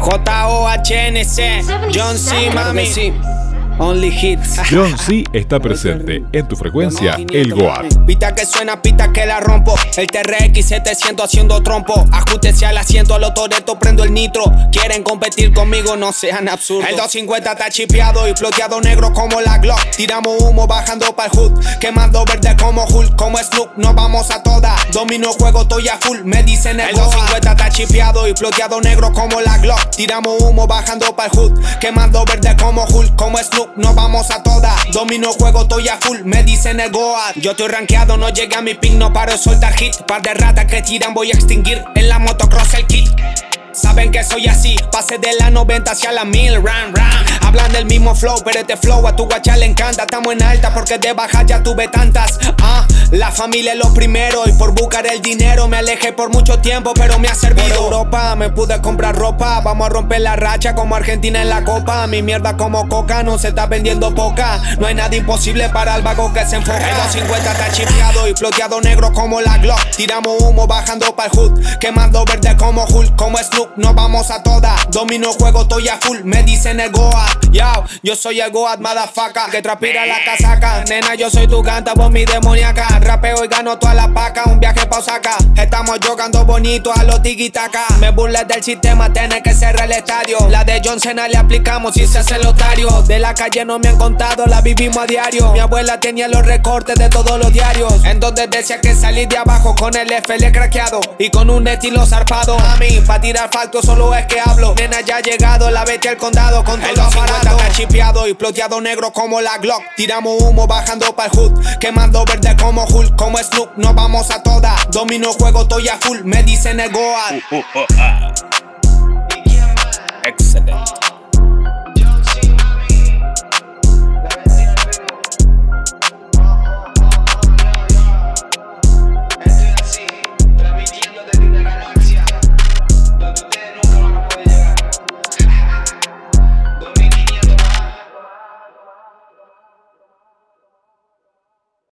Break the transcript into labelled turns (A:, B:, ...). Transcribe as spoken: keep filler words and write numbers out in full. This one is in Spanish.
A: J O H N C, John C, mami. Sí. Only hits.
B: John C está presente en tu frecuencia, el Goat.
A: Pita que suena, pita que la rompo. El T R X setecientos haciendo trompo. Ajústese al asiento, a los Toretto prendo el nitro. Quieren competir conmigo, no sean absurdos. El doscientos cincuenta está chipeado y floteado negro como la Glock. Tiramos humo bajando pa'l hood, quemando verde como Hulk, como Snoop. Nos vamos a todas, domino juego, estoy a full. Me dicen el, el doscientos cincuenta está chipeado y floteado negro como la Glock. Tiramos humo bajando pa'l hood, quemando verde como Hulk, como Snoop. Nos vamos a todas, domino juego, estoy a full. Me dicen el Goat. Yo estoy rankeado, no llegué a mi ping, no paro de soltar hit. Par de ratas que tiran voy a extinguir. En la motocross el kit. Saben que soy así, pasé de la noventa hacia la mil, ran, ran. Hablan del mismo flow, pero este flow a tu guacha le encanta. Estamos en alta porque de baja ya tuve tantas. Ah, la familia es lo primero y por buscar el dinero me alejé por mucho tiempo, pero me ha servido. Por Europa me pude comprar ropa, vamos a romper la racha como Argentina en la copa. Mi mierda como coca, no se está vendiendo poca. No hay nada imposible para el vago que se enfoca. El doscientos cincuenta está chipeado y floteado negro como la Glock. Tiramos humo bajando pa'l hood, quemando verde como Hulk, como Snoop. Nos vamos a todas, domino juego, estoy a full. Me dicen el Goat, yo, yo soy el Goat, motherfucker, que transpira la casaca. Nena, yo soy tu ganta, vos mi demoníaca. Rapeo y gano toda la paca, un viaje pa' Osaka. Estamos jugando bonito a los tiki-taka. Me burles del sistema, tiene que cerrar el estadio. La de John Cena le aplicamos y se hace el otario. De la calle no me han contado, la vivimos a diario. Mi abuela tenía los recortes de todos los diarios, en donde decía que salí de abajo con el F L craqueado y con un estilo zarpado. A mí, pa' tirar factos solo es que hablo. Nena, ya ha llegado, la vete al condado con todo aparato. Está chipeado y floteado negro como la Glock. Tiramos humo bajando pa'l hood, quemando verde como Hulk, como Snoop. Nos vamos a todas, domino juego, estoy a full. Me dicen el Goat.